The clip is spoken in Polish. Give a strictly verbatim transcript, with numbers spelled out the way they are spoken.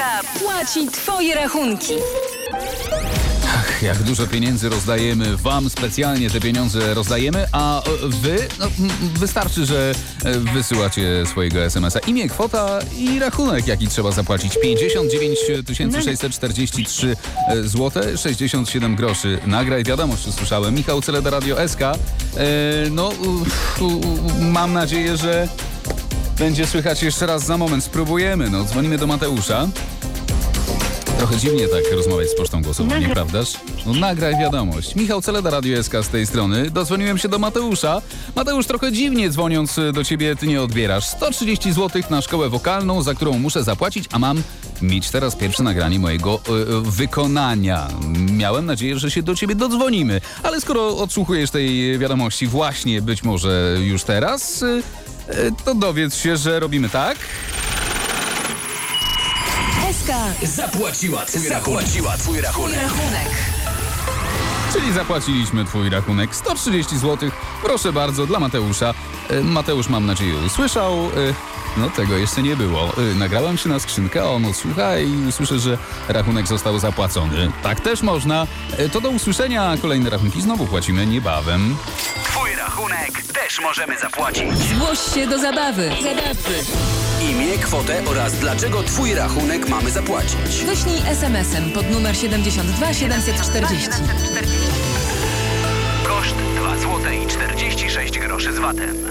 płaci twoje rachunki. Ach, jak dużo pieniędzy rozdajemy, wam specjalnie te pieniądze rozdajemy, a wy, no, wystarczy, że wysyłacie swojego es em es a. Imię, kwota i rachunek, jaki trzeba zapłacić. pięćdziesiąt dziewięć tysięcy sześćset czterdzieści trzy złote sześćdziesiąt siedem groszy. Nagraj wiadomość, czy słyszałem. Michał Celeda, Radio S K. E, no, u, u, mam nadzieję, że będzie słychać jeszcze raz za moment. Spróbujemy. No, dzwonimy do Mateusza. Trochę dziwnie tak rozmawiać z pocztą głosową, nieprawdaż? No nagraj wiadomość. Michał Celeda, Radio S K z tej strony. Dodzwoniłem się do Mateusza. Mateusz, trochę dziwnie dzwoniąc do ciebie, ty nie odbierasz. sto trzydzieści złotych na szkołę wokalną, za którą muszę zapłacić, a mam mieć teraz pierwsze nagranie mojego y, wykonania. Miałem nadzieję, że się do ciebie dodzwonimy. Ale skoro odsłuchujesz tej wiadomości właśnie być może już teraz, y, y, to dowiedz się, że robimy tak. Zapłaciła twój, zapłaciła twój rachunek. Rachunek. Czyli zapłaciliśmy twój rachunek. sto trzydzieści złotych, proszę bardzo, dla Mateusza. E, Mateusz, mam nadzieję, usłyszał. E, no, tego jeszcze nie było. E, nagrałem się na skrzynkę, a on odsłucha i usłyszę, że rachunek został zapłacony. Tak też można. E, to do usłyszenia. Kolejne rachunki znowu płacimy niebawem. Twój rachunek też możemy zapłacić. Zgłoś się do zabawy. Zabawy. Imię, kwotę oraz dlaczego twój rachunek mamy zapłacić. Wyślij es em es em pod numer siedemdziesiąt dwa siedemset czterdzieści. Koszt dwa złote i czterdzieści sześć groszy z vatem.